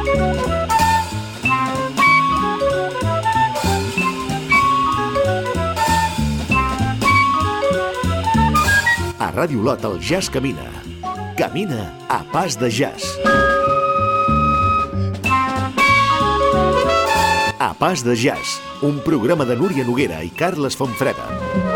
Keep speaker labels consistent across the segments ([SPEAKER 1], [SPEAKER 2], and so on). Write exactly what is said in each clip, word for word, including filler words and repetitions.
[SPEAKER 1] A Ràdio Olot el jazz camina. Camina a pas de jazz. A pas de jazz, un programa de Núria Noguera i Carles Fontfreda.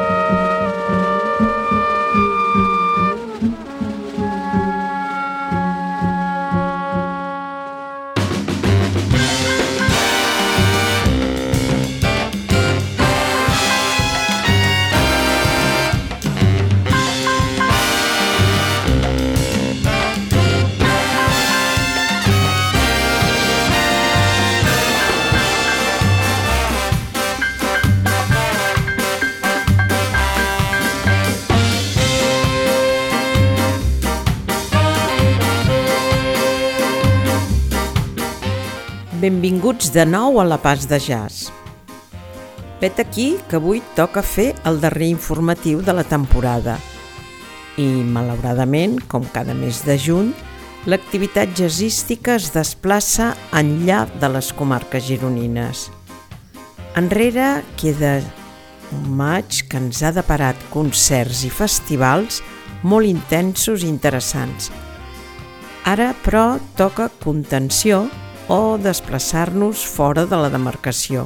[SPEAKER 2] Benvinguts de nou a la Pas de Jazz. Vet aquí que avui toca fer el darrer informatiu de la temporada i, malauradament, com cada mes de juny, l'activitat jazzística es desplaça enllà de les comarques gironines. Enrere queda un maig que ens ha deparat concerts i festivals molt intensos i interessants. Ara, però, toca contenció o desplaçar-nos fora de la demarcació.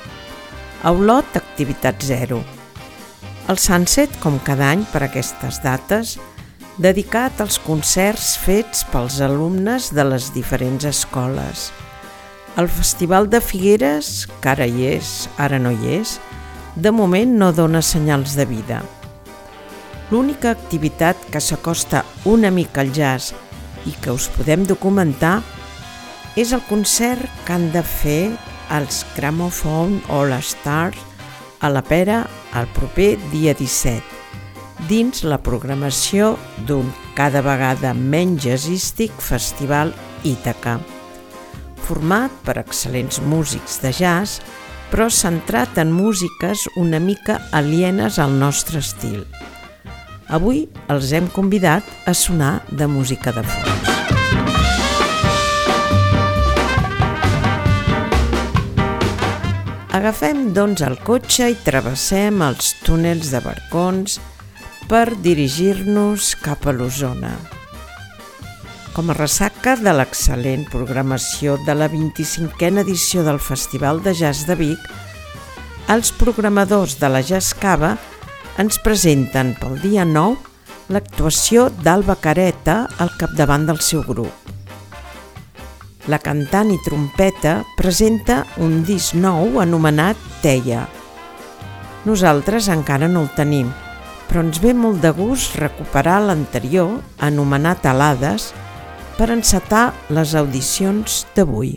[SPEAKER 2] A Olot, activitat zero. El Sunset, com cada any per aquestes dates, dedicat als concerts fets pels alumnes de les diferents escoles. El Festival de Figueres, que ara hi és, ara no hi és, de moment no dona senyals de vida. L'única activitat que s'acosta una mica al jazz i que us podem documentar és el concert que han de fer els Gramophone All Stars a la Pera el proper dia disset, dins la programació d'un cada vegada menys jazzístic Festival Ítaca, format per excel·lents músics de jazz, però centrat en músiques una mica alienes al nostre estil. Avui els hem convidat a sonar de música de fons. Agafem, doncs, el cotxe i travessem els túnels de barcons per dirigir-nos cap a l'Osona. Com a ressaca de l'excel·lent programació de la vint-i-cinquena edició del Festival de Jazz de Vic, els programadors de la Jazz Cava ens presenten pel dia nou l'actuació d'Alba Careta al capdavant del seu grup. La cantant i trompeta presenta un disc nou anomenat Teia. Nosaltres encara no el tenim, però ens ve molt de gust recuperar l'anterior, anomenat Alades, per encetar les audicions d'avui.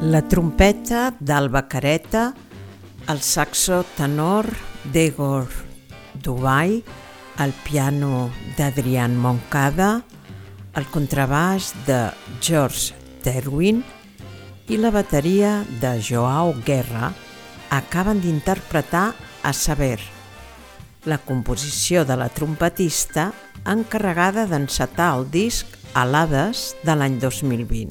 [SPEAKER 2] la trompeta d'Alba Careta, el saxo tenor d'Egor Dubai, el piano d'Adrián Moncada, el contrabaix de George Terwin i la bateria de Joao Guerra acaben d'interpretar A Saber, la composició de la trompetista encarregada d'encetar el disc Alades de l'any dos mil vint.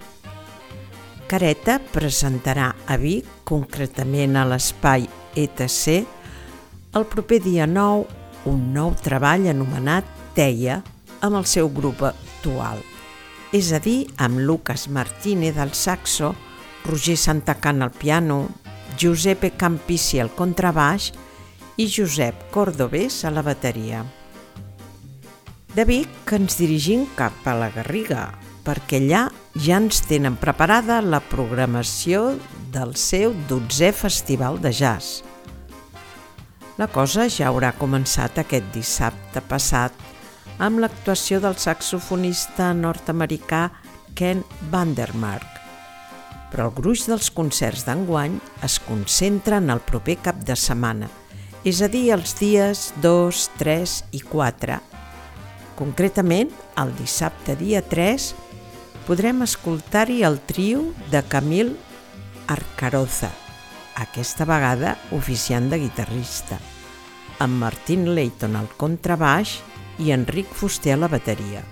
[SPEAKER 2] Careta presentarà a Vic, concretament a l'Espai E T C, el proper dia nou un nou treball anomenat Teia amb el seu grup actual, és a dir, amb Lucas Martínez al saxo, Roger Santacant al piano, Giuseppe Campissi al contrabaix i Josep Cordovés a la bateria. De Vic ens dirigim cap a la Garriga, perquè allà ja ens tenen preparada la programació del seu dotzè Festival de Jazz. La cosa ja haurà començat aquest dissabte passat amb l'actuació del saxofonista nord-americà Ken Vandermark, però el gruix dels concerts d'enguany es concentra en el proper cap de setmana, és a dir, els dies dos, tres i quatre. Concretament, el dissabte dia tres podrem escoltar-hi el trio de Camil Arcaroza, aquesta vegada oficiant de guitarrista, amb Martin Layton al contrabaix i Enric Fuster a la bateria.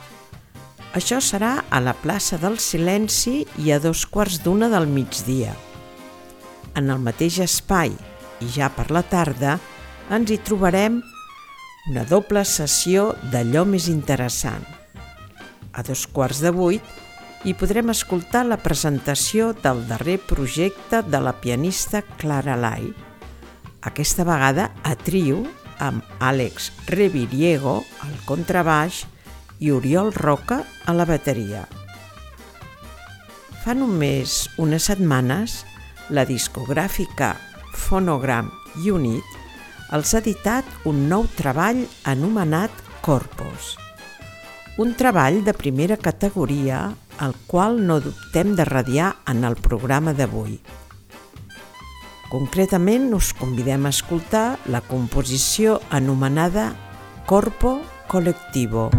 [SPEAKER 2] Això serà a la plaça del Silenci i a dos quarts d'una del migdia. En el mateix espai, i ja per la tarda, ens hi trobarem una doble sessió d'allò més interessant. A dos quarts de vuit hi podrem escoltar la presentació del darrer projecte de la pianista Clara Lai, aquesta vegada a trio amb Àlex Reviriego al contrabaix i Oriol Roca a la bateria. Fa només unes setmanes, la discogràfica Phonogram Unit els ha editat un nou treball anomenat Corpus, un treball de primera categoria al qual no dubtem de radiar en el programa d'avui. Concretament, us convidem a escoltar la composició anomenada Corpo Colectivo.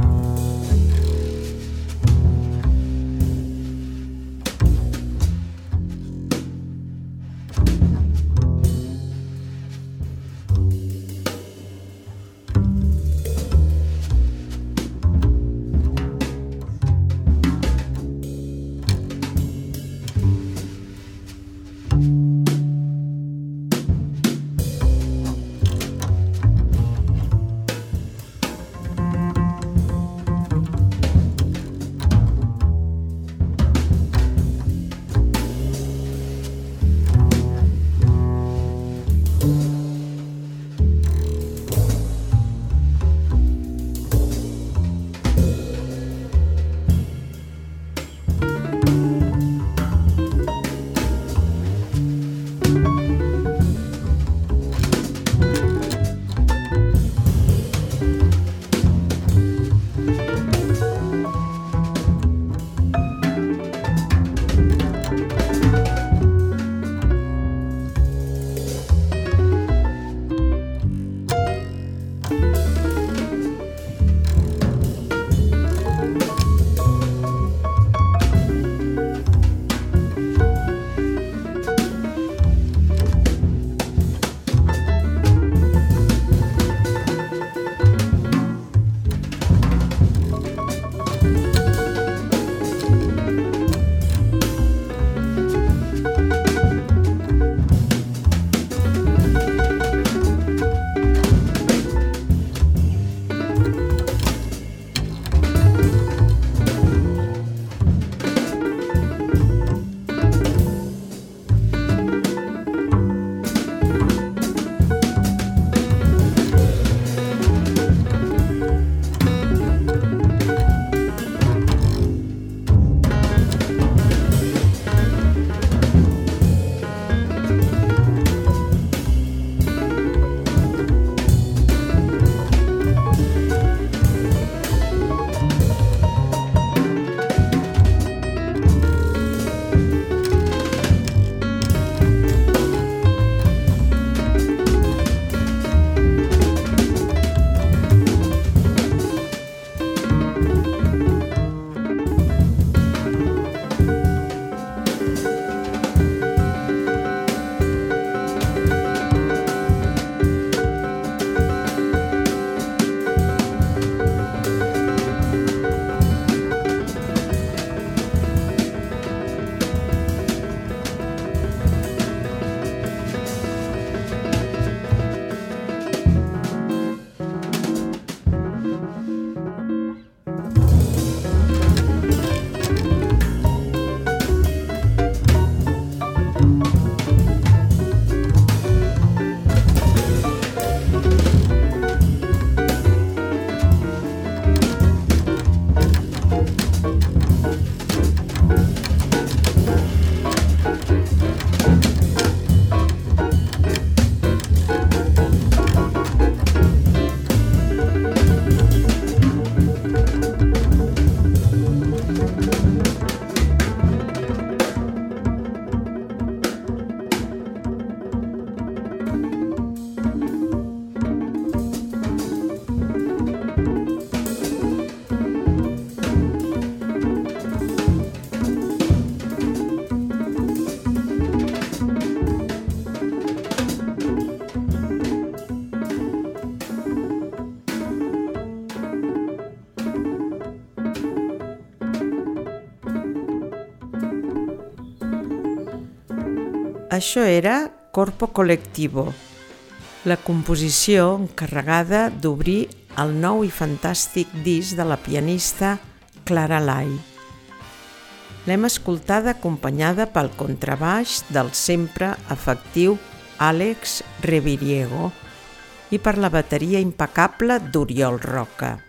[SPEAKER 2] Això era Corpo Colectivo, la composició encarregada d'obrir el nou i fantàstic disc de la pianista Clara Lai. L'hem escoltada acompanyada pel contrabaix del sempre efectiu Àlex Reviriego i per la bateria impecable d'Oriol Roca.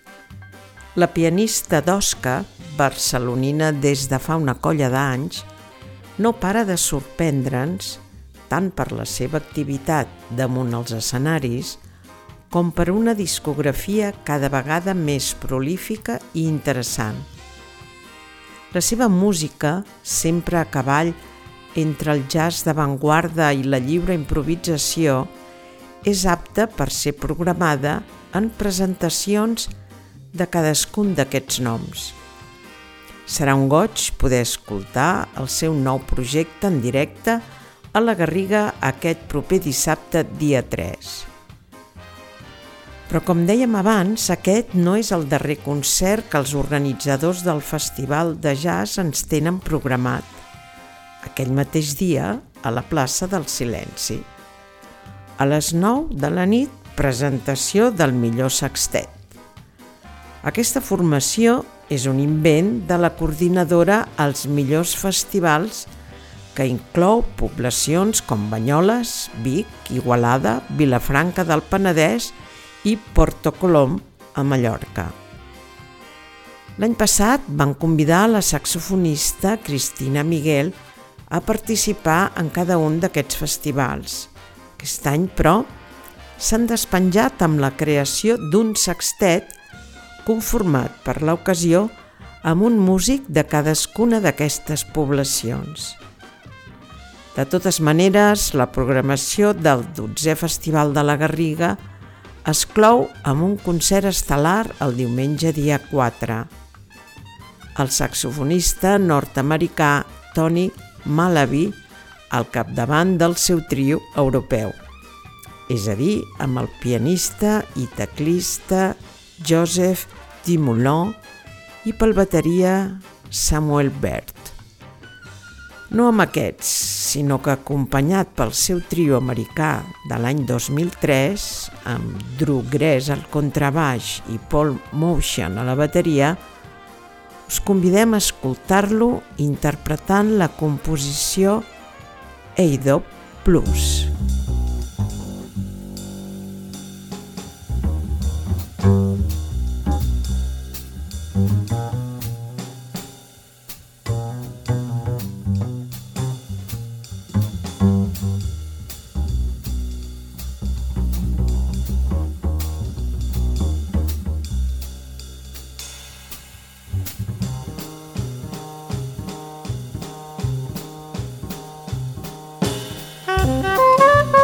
[SPEAKER 2] La pianista d'Osca, barcelonina des de fa una colla d'anys, no para de sorprendre'ns tant per la seva activitat damunt els escenaris com per una discografia cada vegada més prolífica i interessant. La seva música, sempre a cavall entre el jazz d'avantguarda i la lliure improvisació, és apta per ser programada en presentacions de cadascun d'aquests noms. Serà un goig poder escoltar el seu nou projecte en directe a la Garriga aquest proper dissabte, dia tres. Però com dèiem abans, aquest no és el darrer concert que els organitzadors del Festival de Jazz ens tenen programat, aquell mateix dia a la plaça del Silenci. A les nou de la nit, presentació del millor sextet. Aquesta formació és un invent de la coordinadora als millors festivals que inclou poblacions com Banyoles, Vic, Igualada, Vilafranca del Penedès i Porto Colom a Mallorca. L'any passat van convidar la saxofonista Cristina Miguel a participar en cada un d'aquests festivals. Aquest any, però, s'han despenjat amb la creació d'un sextet conformat per l'ocasió amb un músic de cadascuna d'aquestes poblacions. De totes maneres, la programació del dotzè Festival de la Garriga es clou amb un concert estel·lar el diumenge dia quatre. El saxofonista nord-americà Tony Malaby al capdavant del seu trio europeu, és a dir, amb el pianista i teclista Joseph Dumoulin i pel bateria Samuel Bert. No amb aquests, sinó que acompanyat pel seu trio americà de l'any dos mil tres, amb Drew Gress al contrabaix i Paul Motion a la bateria, us convidem a escoltar-lo interpretant la composició A-Dub Blues.
[SPEAKER 3] Thank you.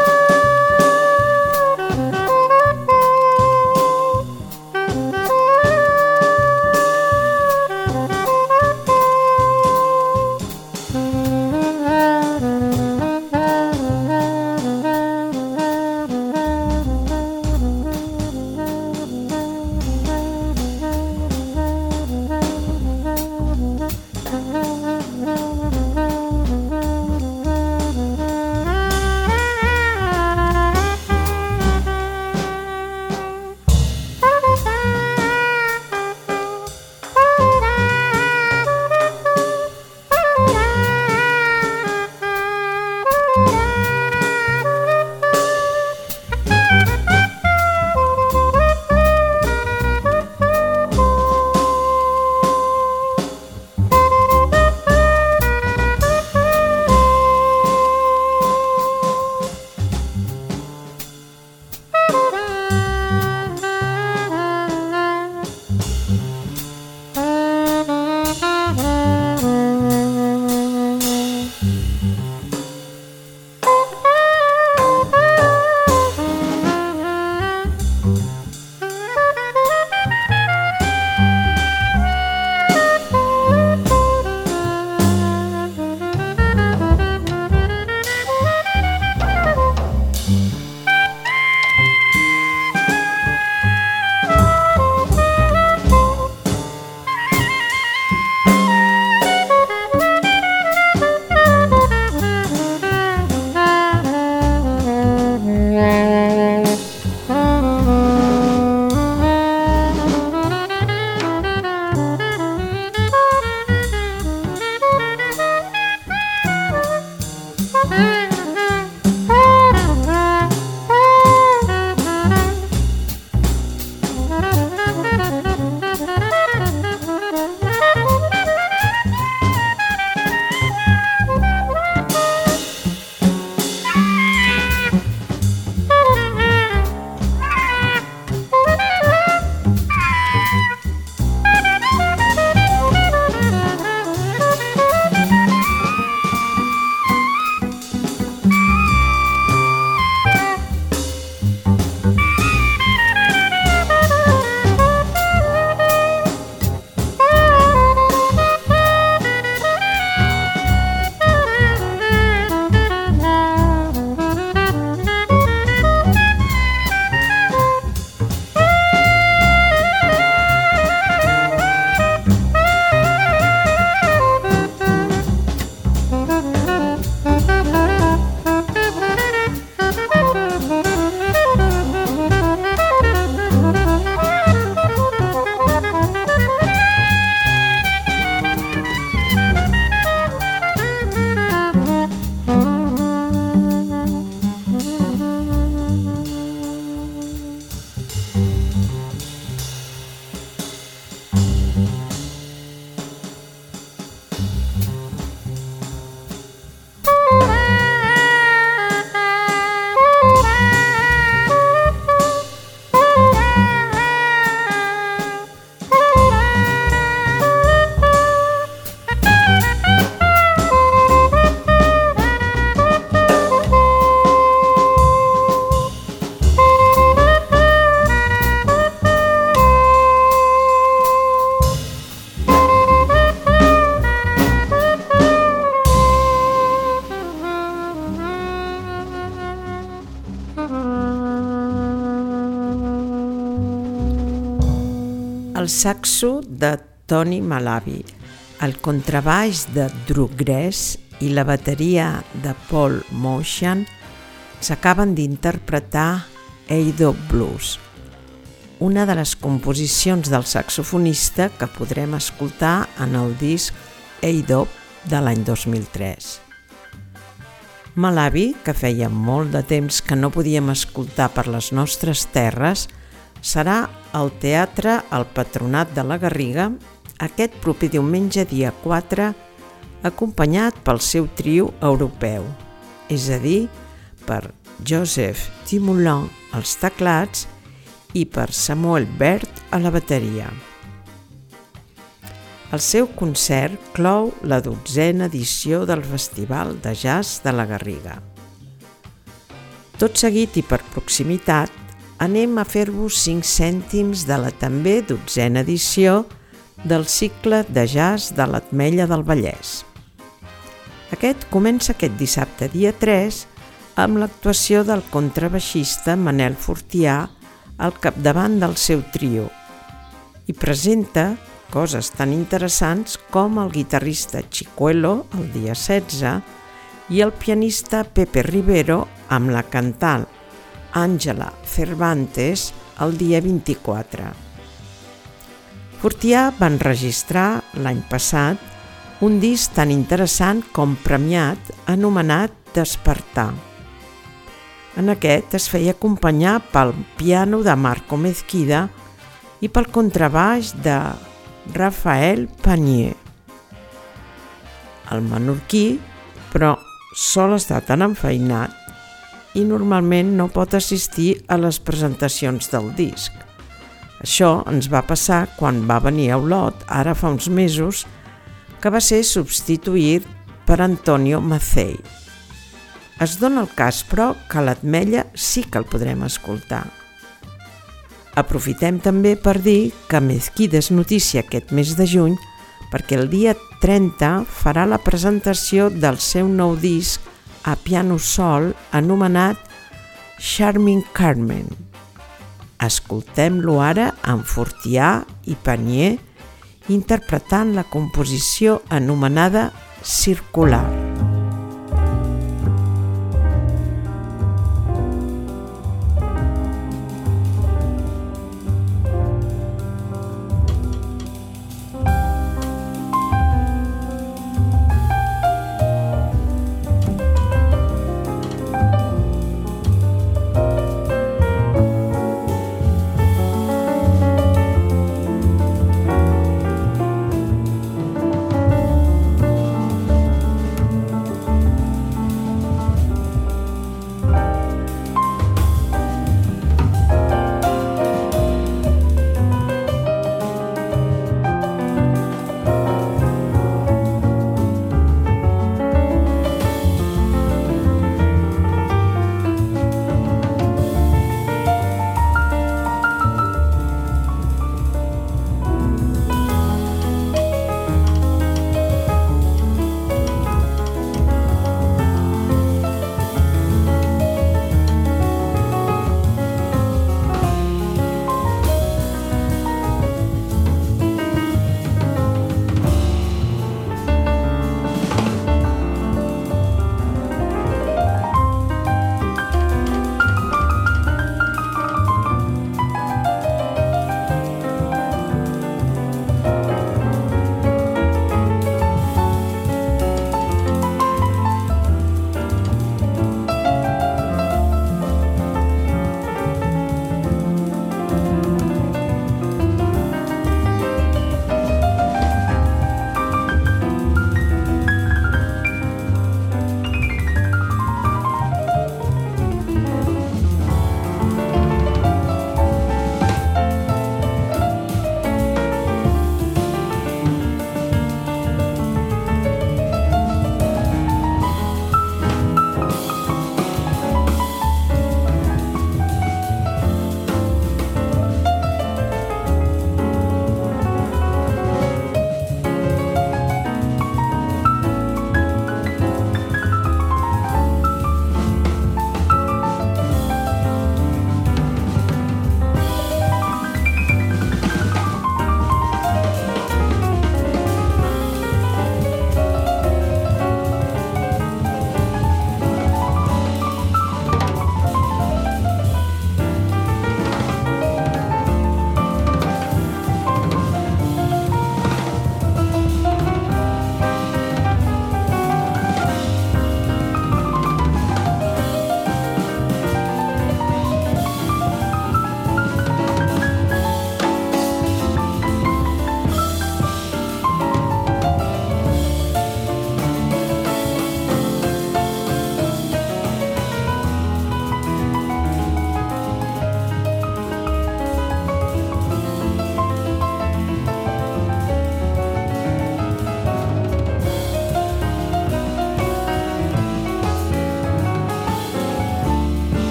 [SPEAKER 2] el saxo de Tony Malaby, el contrabaix de Drew Gress i la bateria de Paul Motian s'acaben d'interpretar Eido Blues, una de les composicions del saxofonista que podrem escoltar en el disc Eido de l'any dos mil tres. Malaby, que feia molt de temps que no podíem escoltar per les nostres terres, serà al Teatre El Patronat de la Garriga aquest proper diumenge dia quatre, acompanyat pel seu trio europeu, és a dir, per Joseph Timoulin als teclats i per Samuel Bert a la bateria. El seu concert clou la dotzena edició del Festival de Jazz de la Garriga. Tot seguit i per proximitat, anem a fer-vos cinc cèntims de la també dotzena edició del cicle de jazz de l'Ametlla del Vallès. Aquest comença aquest dissabte dia tres amb l'actuació del contrabaixista Manel Fortià al capdavant del seu trio i presenta coses tan interessants com el guitarrista Chicuelo el dia setze i el pianista Pepe Rivero amb la cantant Àngela Cervantes el dia vint-i-quatre. Fortià va enregistrar l'any passat un disc tan interessant com premiat anomenat Despertar. En aquest es feia acompanyar pel piano de Marco Mezquida i pel contrabaix de Rafael Panier. El menorquí, però, sol estar tan enfeinat i normalment no pot assistir a les presentacions del disc. Això ens va passar quan va venir a Olot, ara fa uns mesos, que va ser substituït per Antonio Macei. Es dona el cas, però, que a l'Ametlla sí que el podrem escoltar. Aprofitem també per dir que Mezquida és notícia aquest mes de juny perquè el dia trenta farà la presentació del seu nou disc a piano sol anomenat Charming Carmen. Escoltem-lo ara amb Fortià i Panier interpretant la composició anomenada Circular.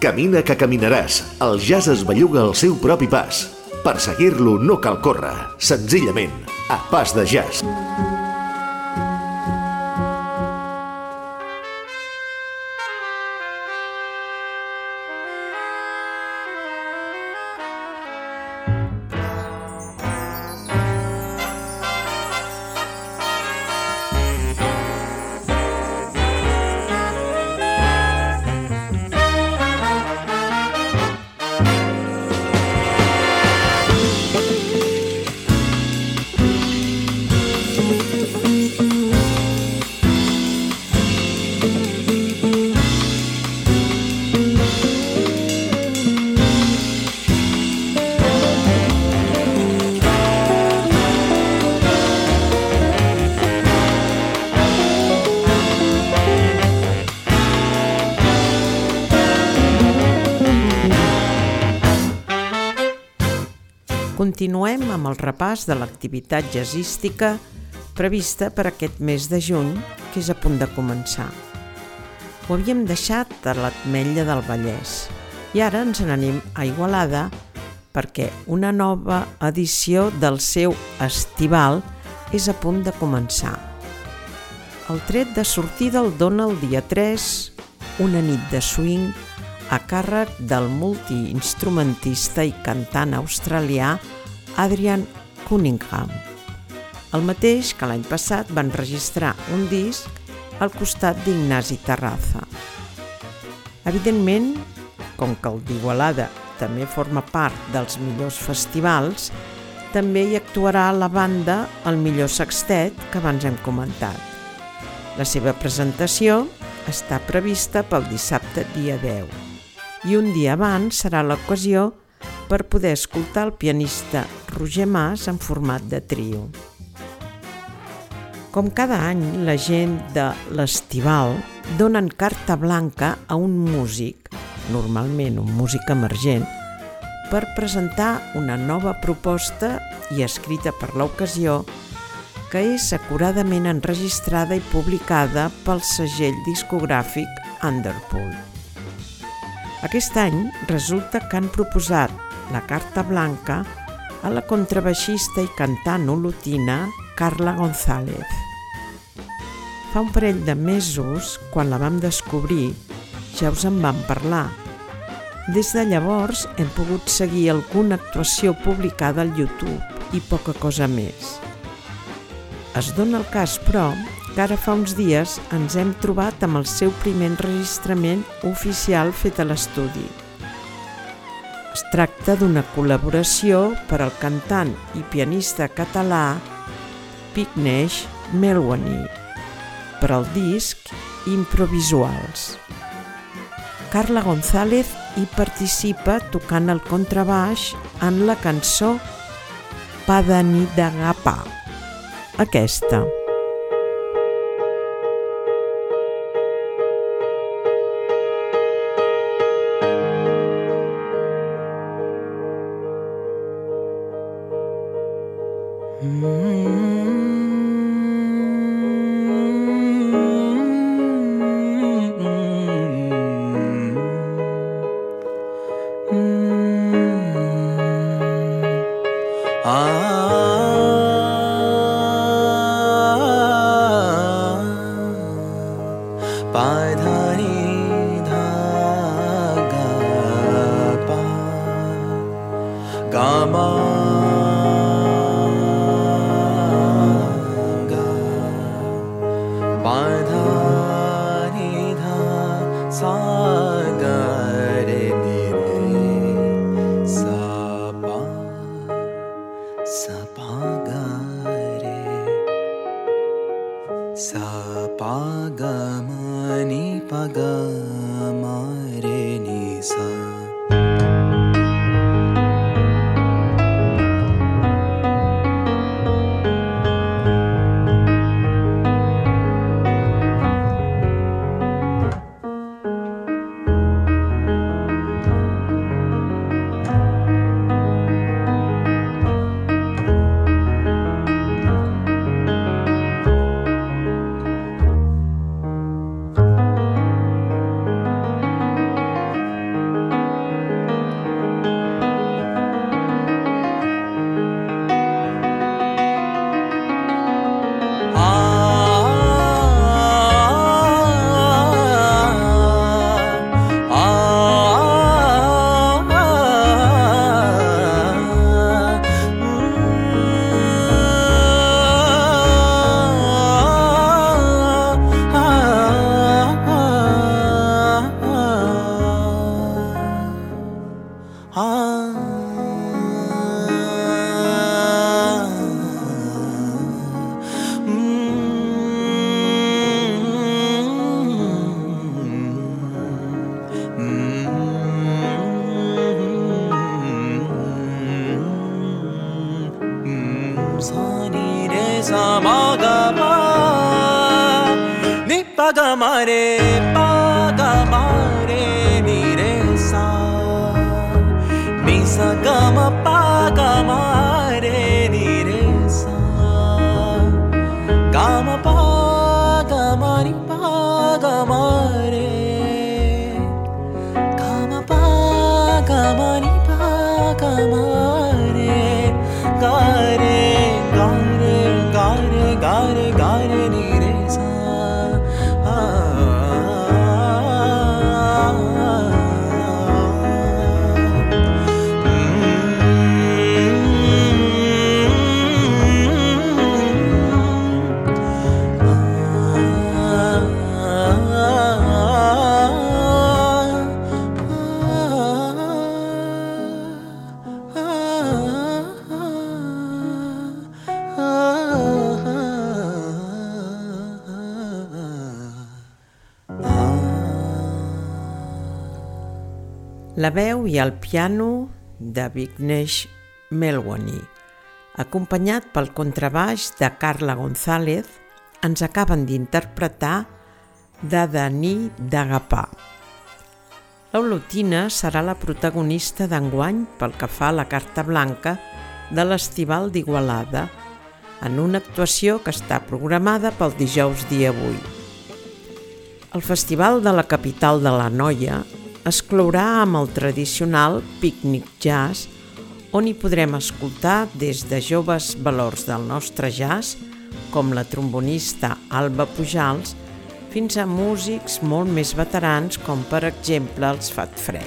[SPEAKER 1] Camina que caminaràs. El jazz es belluga al seu propi pas. Per seguir-lo no cal córrer, senzillament, a pas de jazz.
[SPEAKER 2] Continuem amb el repàs de l'activitat jazzística prevista per aquest mes de juny, que és a punt de començar. Ho havíem deixat a l'Ametlla del Vallès i ara ens n'anem a Igualada perquè una nova edició del seu estival és a punt de començar. El tret de sortida el dona el dia tres, una nit de swing a càrrec del multiinstrumentista i cantant australià Adrian Cunningham, el mateix que l'any passat van registrar un disc al costat d'Ignasi Terraza. Evidentment, com que el d'Igualada també forma part dels millors festivals, també hi actuarà la banda El Millor Sextet, que abans hem comentat. La seva presentació està prevista pel dissabte dia deu i un dia abans serà l'ocasió per poder escoltar el pianista Roger Mas en format de trio. Com cada any, la gent de l'Estival donen carta blanca a un músic, normalment un músic emergent, per presentar una nova proposta i escrita per l'ocasió, que és acuradament enregistrada i publicada pel segell discogràfic Underpool. Aquest any resulta que han proposat la carta blanca a la contrabaixista i cantant olotina Carla González. Fa un parell de mesos, quan la vam descobrir, ja us en vam parlar. Des de llavors hem pogut seguir alguna actuació publicada al YouTube i poca cosa més. Es dona el cas, però, que ara fa uns dies ens hem trobat amb el seu primer enregistrament oficial fet a l'estudi. Es tracta d'una col·laboració per al cantant i pianista català Vigneix Melwani per al disc Improvisuals. Carla González hi participa tocant el contrabaix en la cançó Padanidagapa. Aquesta.
[SPEAKER 3] sa ni re sa ma ga ma ni pa ga ma re pa ga ma re ni re sa ni sa ga ma pa ga ma re ni re sa ga ma pa ga ma ni pa ga ma re ga ma pa ga ma ni pa ga ma re ga re ga re ga re ga re ga re ni re sa
[SPEAKER 2] La veu i el piano de Vignesh Melwani, acompanyat pel contrabaix de Carla González, ens acaben d'interpretar Dadani d'Agapà. L'Olotina serà la protagonista d'enguany pel que fa a la carta blanca de l'Estival d'Igualada, en una actuació que està programada pel dijous dia vuit. El Festival de la capital de l'Anoia es clourà amb el tradicional pícnic jazz, on hi podrem escoltar des de joves valors del nostre jazz, com la trombonista Alba Pujals, fins a músics molt més veterans, com per exemple els Fat Fred.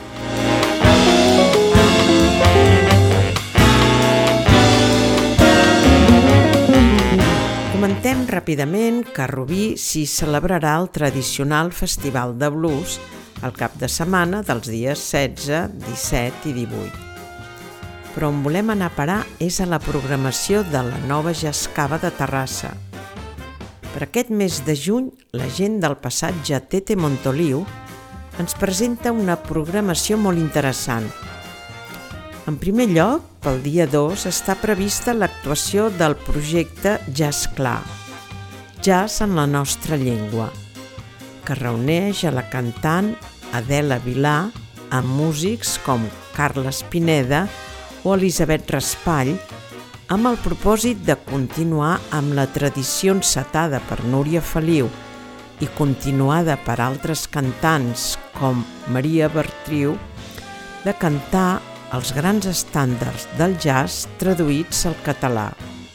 [SPEAKER 2] Comentem ràpidament que a Rubí s'hi celebrarà el tradicional Festival de Blues al cap de setmana dels dies setze, disset i divuit. Però on volem anar a parar és a la programació de la nova Jazz Cava de Terrassa. Per aquest mes de juny, la gent del passatge Tete Montoliu ens presenta una programació molt interessant. En primer lloc, pel dia dos està prevista l'actuació del projecte Jazz Clar, Jazz en la nostra llengua, que reuneix a la cantant Adela Vilà amb músics com Carles Pineda o Elisabet Raspall, amb el propòsit de continuar amb la tradició encetada per Núria Feliu i continuada per altres cantants com Maria Bertriu, de cantar els grans estàndards del jazz traduïts al català.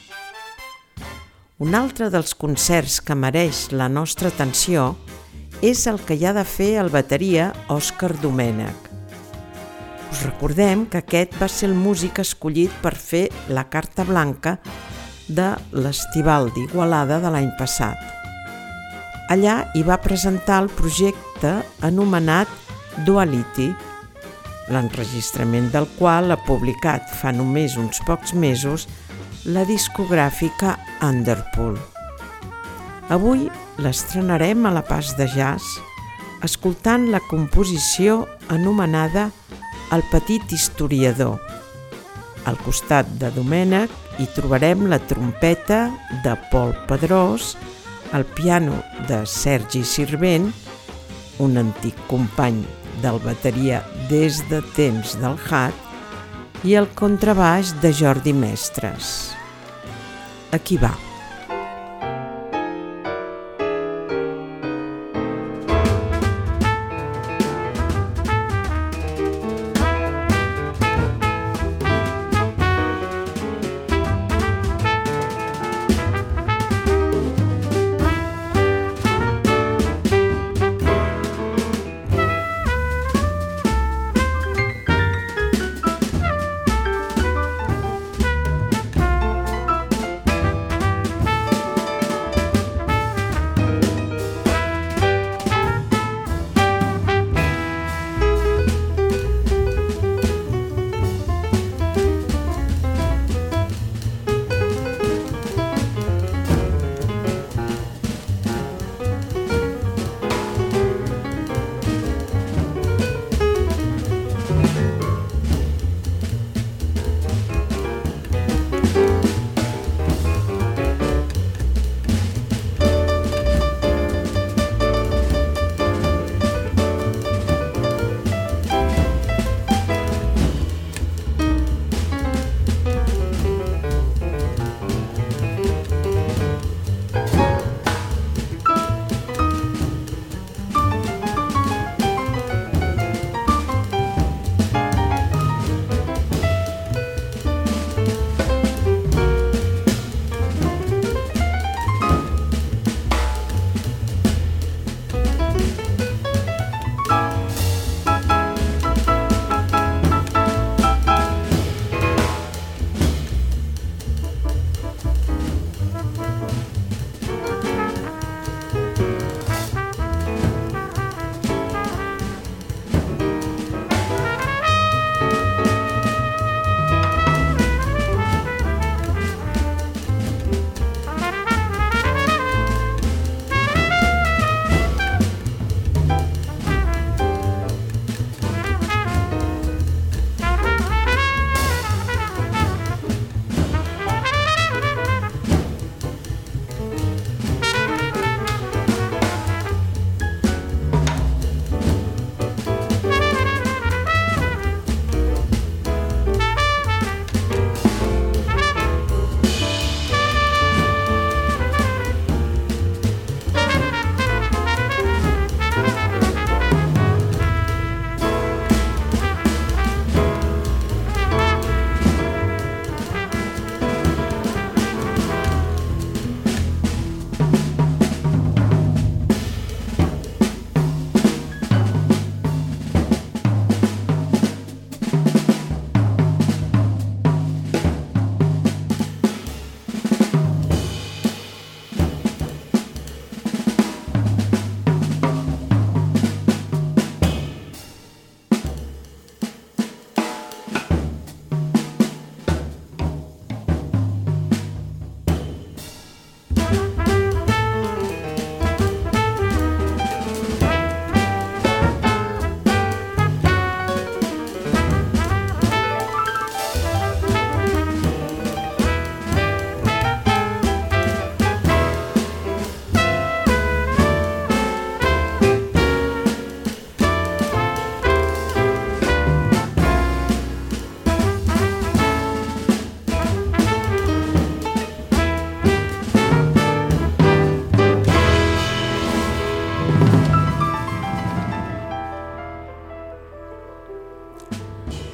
[SPEAKER 2] Un altre dels concerts que mereix la nostra atenció és el que hi ha de fer el bateria Òscar Domènech. Us recordem que aquest va ser el músic escollit per fer la carta blanca de l'Estival d'Igualada de l'any passat. Allà hi va presentar el projecte anomenat Duality, l'enregistrament del qual ha publicat fa només uns pocs mesos la discogràfica Underpool. Avui l'estrenarem a la Pas de Jazz, escoltant la composició anomenada El petit historiador. Al costat de Domènech hi trobarem la trompeta de Pol Pedrós, el piano de Sergi Sirvent, un antic company del bateria des de temps del Hat, i el contrabaix de Jordi Mestres. Aquí va.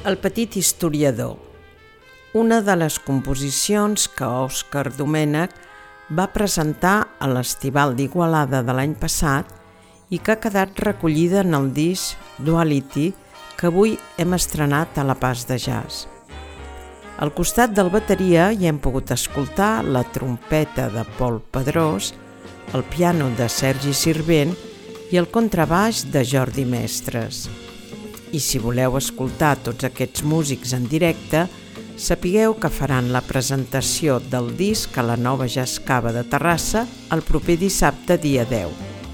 [SPEAKER 2] El petit historiador, una de les composicions que Òscar Domènech va presentar a l'Estival d'Igualada de l'any passat i que ha quedat recollida en el disc Duality que avui hem estrenat a la Pas de Jazz. Al costat del bateria hi hem pogut escoltar la trompeta de Pol Pedrós, el piano de Sergi Sirvent i el contrabaix de Jordi Mestres. I si voleu escoltar tots aquests músics en directe, sapigueu que faran la presentació del disc a la Nova Jazz Cava de Terrassa el proper dissabte, dia deu.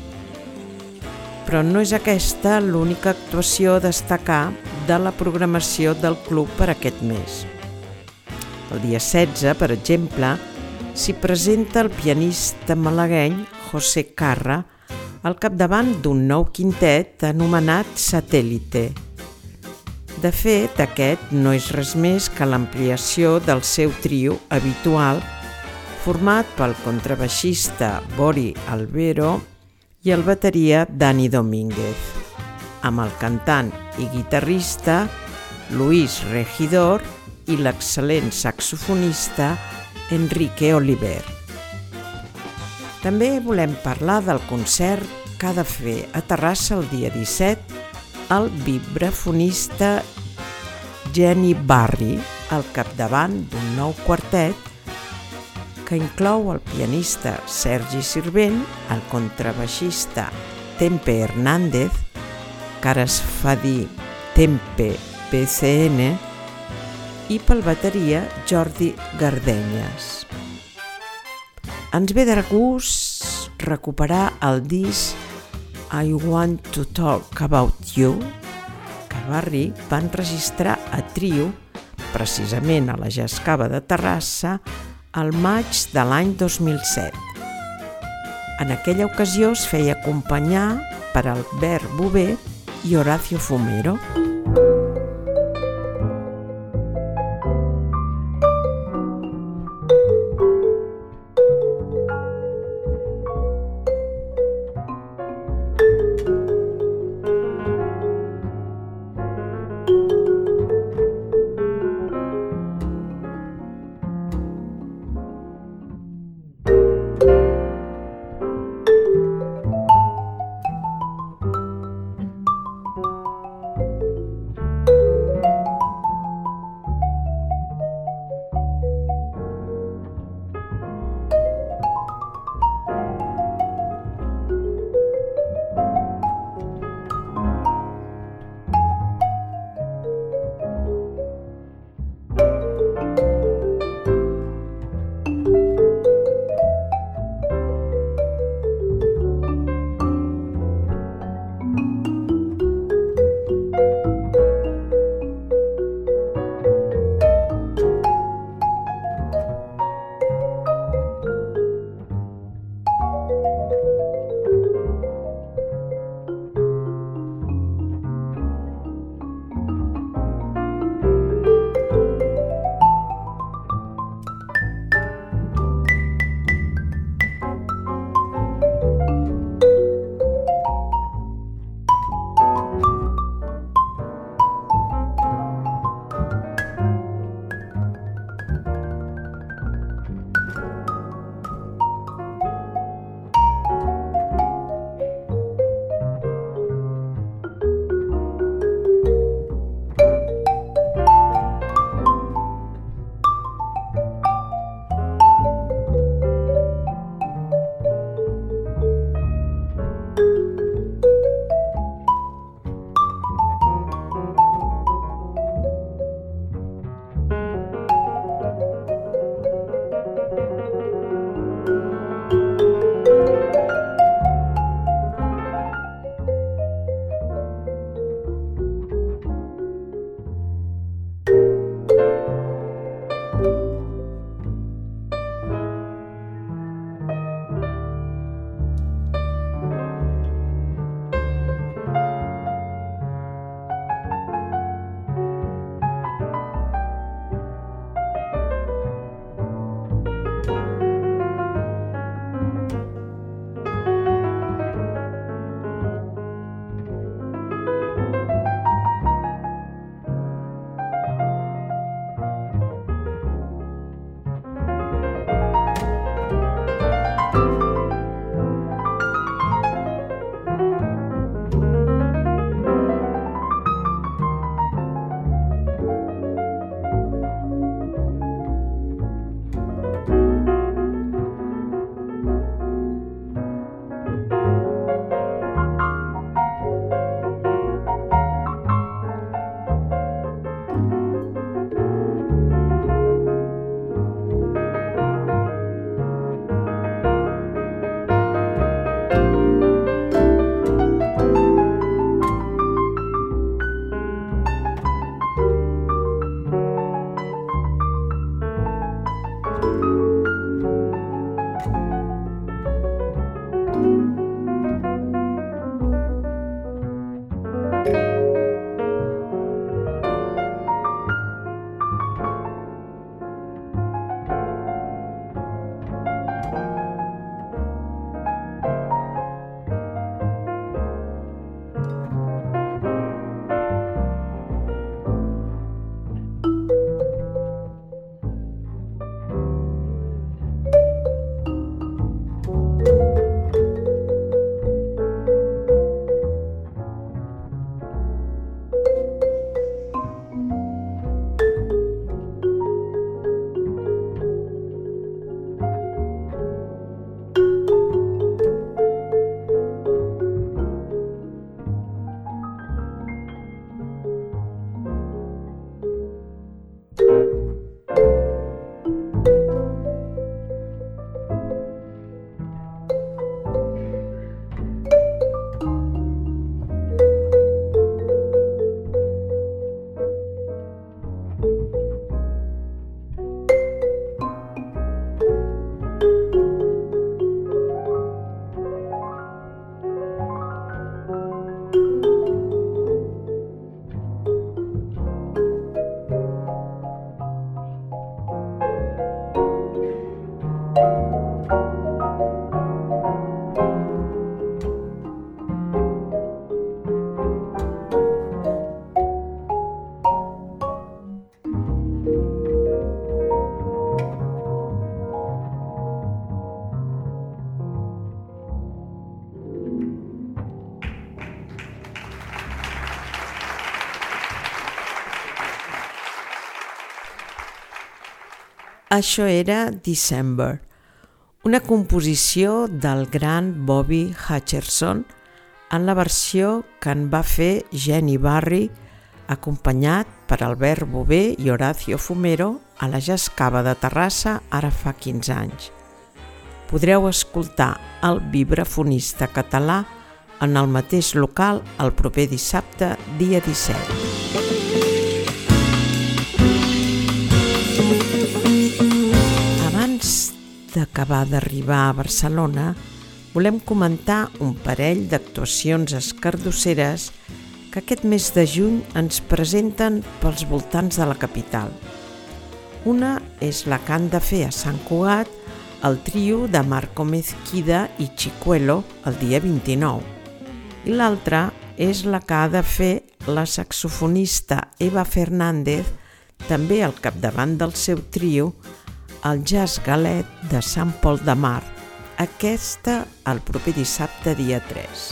[SPEAKER 2] Però no és aquesta l'única actuació a destacar de la programació del club per aquest mes. El dia setze, per exemple, s'hi presenta el pianista malagueny José Carra al capdavant d'un nou quintet anomenat Satèl·lite. De fet, aquest no és res més que l'ampliació del seu trio habitual, format pel contrabaixista Bori Albero i el bateria Dani Domínguez, amb el cantant i guitarrista Luis Regidor i l'excel·lent saxofonista Enrique Oliver. També volem parlar del concert que ha de fer a Terrassa el dia disset el vibrafonista Jenny Barry al capdavant d'un nou quartet que inclou el pianista Sergi Sirvent, el contrabaixista Tempe Hernández, que ara es fa dir Tempe P C N, i pel bateria Jordi Gardenyes. Ens ve de gust recuperar el disc I Want to Talk About You, que Barry va enregistrar a trio, precisament a la Jazz Cava de Terrassa, al maig de l'any dos mil set. En aquella ocasió es feia acompanyar per Albert Bové i Horacio Fumero. Això era December, una composició del gran Bobby Hutcherson en la versió que en va fer Jenny Barry, acompanyat per Albert Bové i Horacio Fumero a la Jazz Cava de Terrassa ara fa quinze anys. Podreu escoltar el vibrafonista català en el mateix local el proper dissabte, dia disset. Abans d'acabar d'arribar a Barcelona, volem comentar un parell d'actuacions escardosseres que aquest mes de juny ens presenten pels voltants de la capital. Una és la que han de fer a Sant Cugat el trio de Marco Mezquida i Chicuelo el dia vint-i-nou. I l'altra és la que ha de fer la saxofonista Eva Fernández, també al capdavant del seu trio, al Jazz Galet de Sant Pol de Mar, aquesta el proper dissabte dia tres.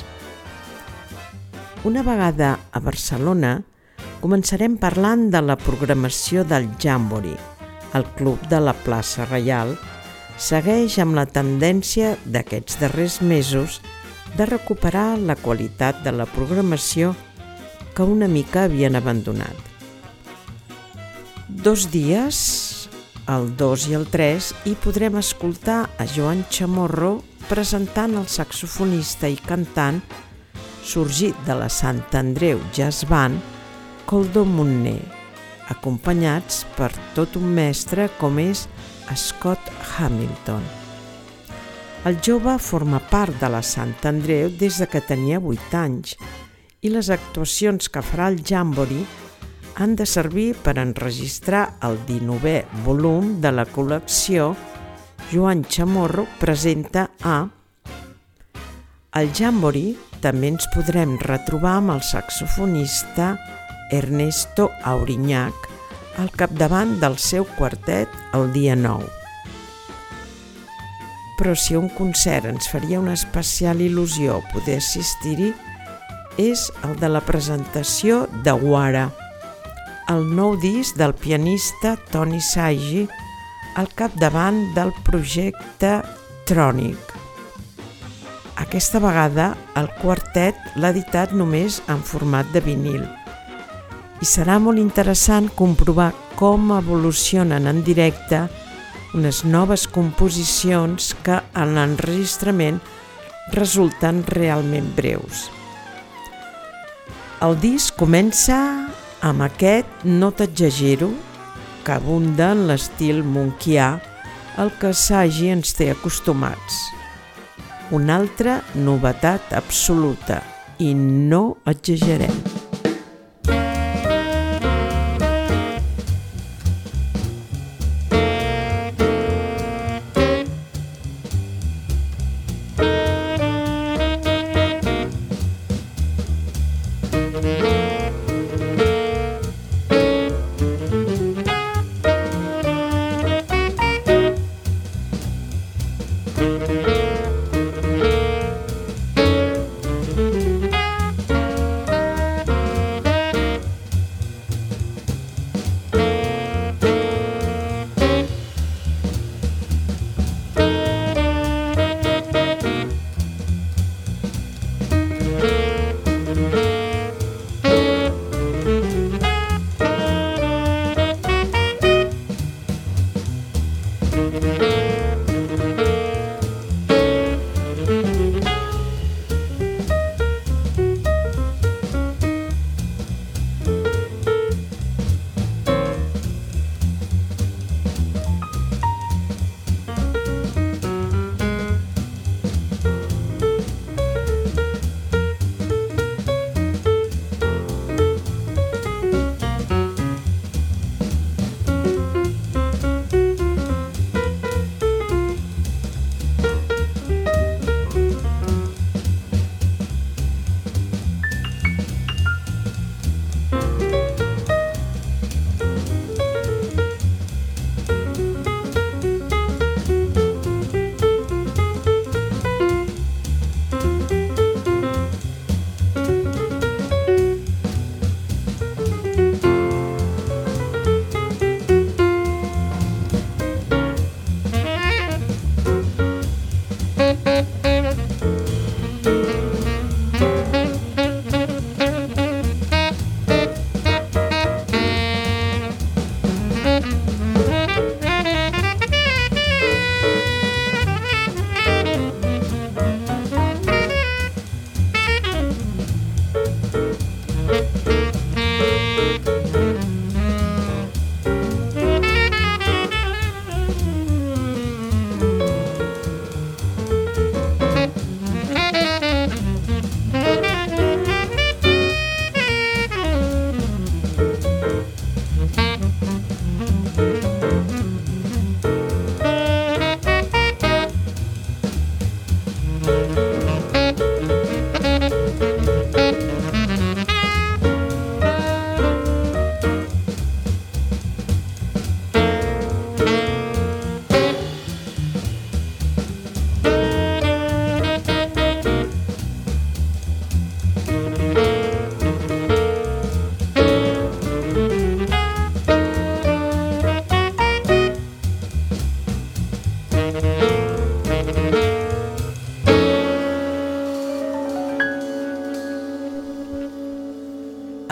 [SPEAKER 2] Una vegada a Barcelona, començarem parlant de la programació del Jamboree. El Club de la Plaça Reial segueix amb la tendència d'aquests darrers mesos de recuperar la qualitat de la programació que una mica havien abandonat. Dos dies, el dos i el tres, hi podrem escoltar a Joan Chamorro presentant el saxofonista i cantant sorgit de la Sant Andreu Jazz Band, Coldo Monner, acompanyats per tot un mestre com és Scott Hamilton. El jove forma part de la Sant Andreu des de que tenia vuit anys i les actuacions que farà el Jamboree han de servir per enregistrar el dinovè volum de la col·lecció Joan Chamorro presenta a... Al Jamboree també ens podrem retrobar amb el saxofonista Ernesto Auriñac al capdavant del seu quartet el dia nou. Però si un concert ens faria una especial il·lusió poder assistir-hi, és el de la presentació de Wara, el nou disc del pianista Tony Saigi al capdavant del projecte Tronic. Aquesta vegada el quartet l'ha editat només en format de vinil i serà molt interessant comprovar com evolucionen en directe unes noves composicions que en l'enregistrament resulten realment breus. El disc comença amb aquest No t'exagero, que abunda en l'estil monquià al que Saigi ens té acostumats. Una altra novetat absoluta, i no exagerem.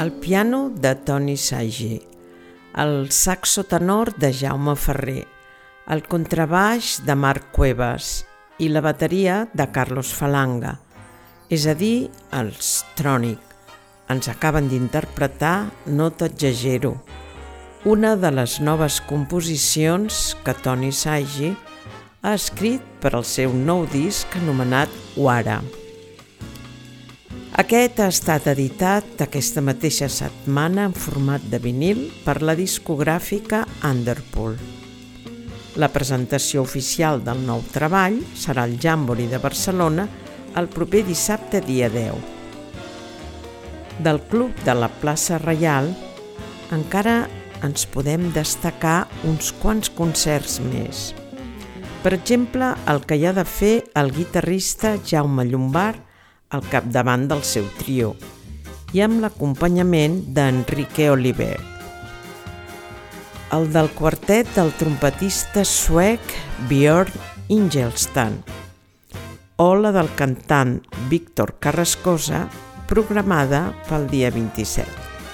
[SPEAKER 2] el piano de Toni Sagi, el saxo tenor de Jaume Ferrer, el contrabaix de Marc Cuevas i la bateria de Carlos Falanga, és a dir, els Trònic. Ens acaben d'interpretar No t'exagero, una de les noves composicions que Toni Sagi ha escrit per al seu nou disc anomenat Wara. Aquest ha estat editat aquesta mateixa setmana en format de vinil per la discogràfica Underpool. La presentació oficial del nou treball serà al Jamboree de Barcelona el proper dissabte dia deu. Del Club de la Plaça Reial encara ens podem destacar uns quants concerts més. Per exemple, el que hi ha de fer el guitarrista Jaume Llombart al capdavant del seu trio i amb l'acompanyament d'Enrique Oliver. El del quartet del trompetista suec Björn Ingelstam o la del cantant Víctor Carrascosa, programada pel dia vint-i-set.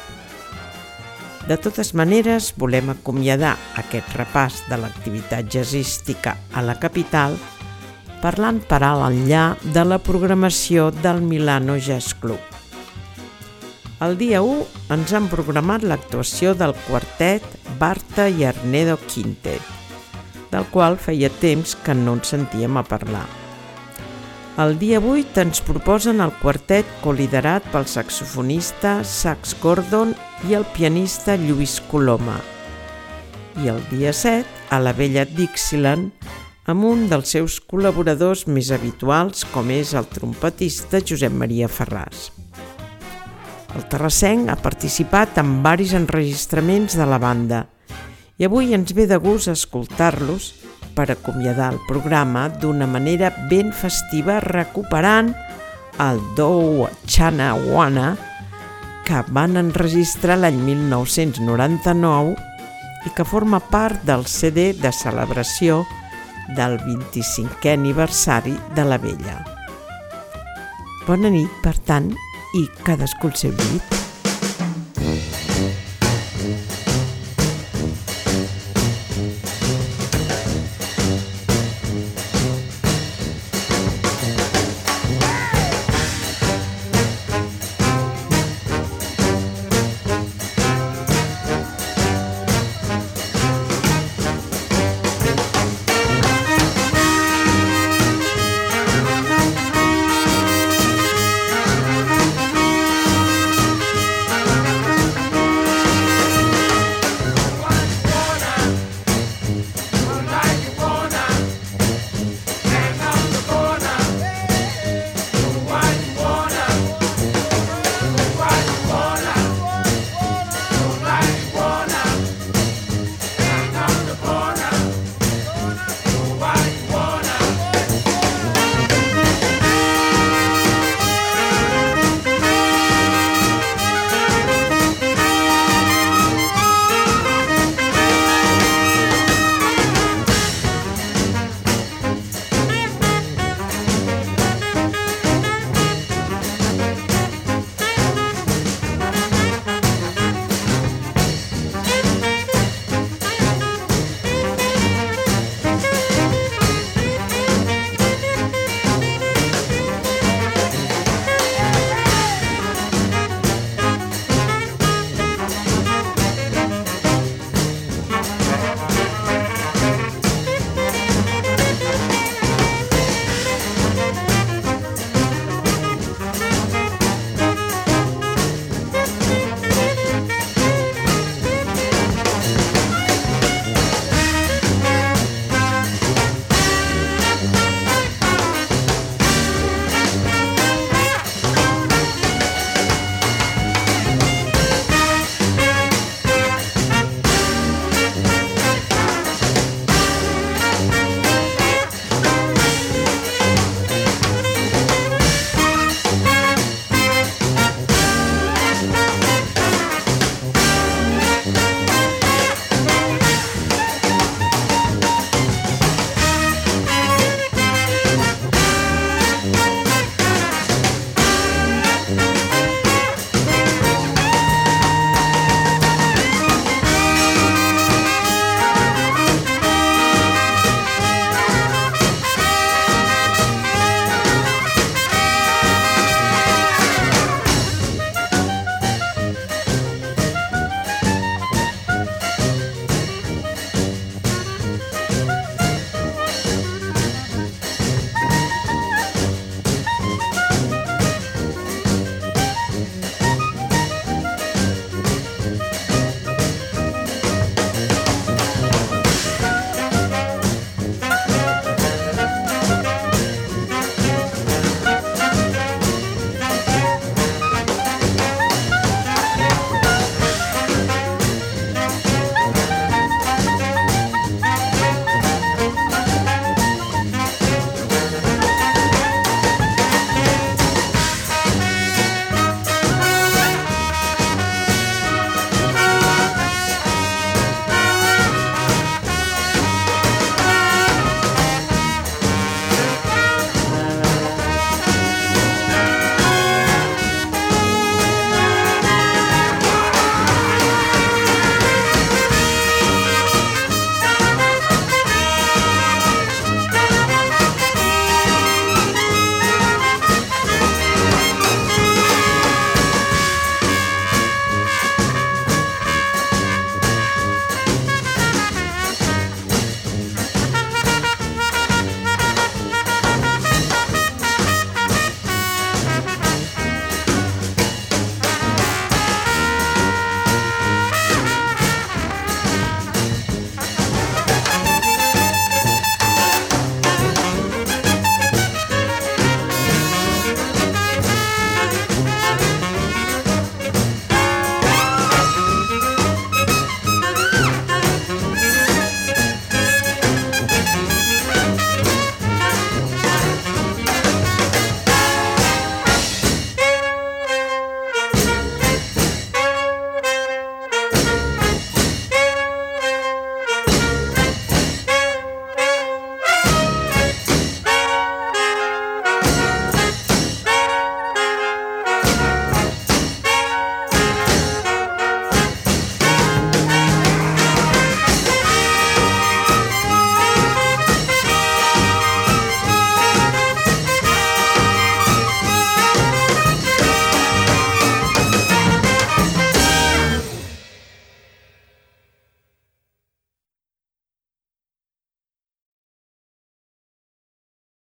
[SPEAKER 2] De totes maneres, volem acomiadar aquest repàs de l'activitat jazzística a la capital parlant per alt enllà de la programació del Milano Jazz Club. El dia u ens han programat l'actuació del quartet Barta i Arnedo Quintet, del qual feia temps que no ens sentíem a parlar. El dia vuit ens proposen el quartet coliderat pel saxofonista Sax Gordon i el pianista Lluís Coloma. I el dia set, a la Vella Dixieland, amb un dels seus col·laboradors més habituals, com és el trompetista Josep Maria Ferràs. El terrassenc ha participat en varis enregistraments de la banda i avui ens ve de gust escoltar-los per acomiadar el programa d'una manera ben festiva recuperant el Do Chana Wana que van enregistrar l'any mil nou-cents noranta-nou i que forma part del C D de celebració del vint-i-cinquè aniversari de la Vella. Bona nit, per tant, i cadascú al seu llit.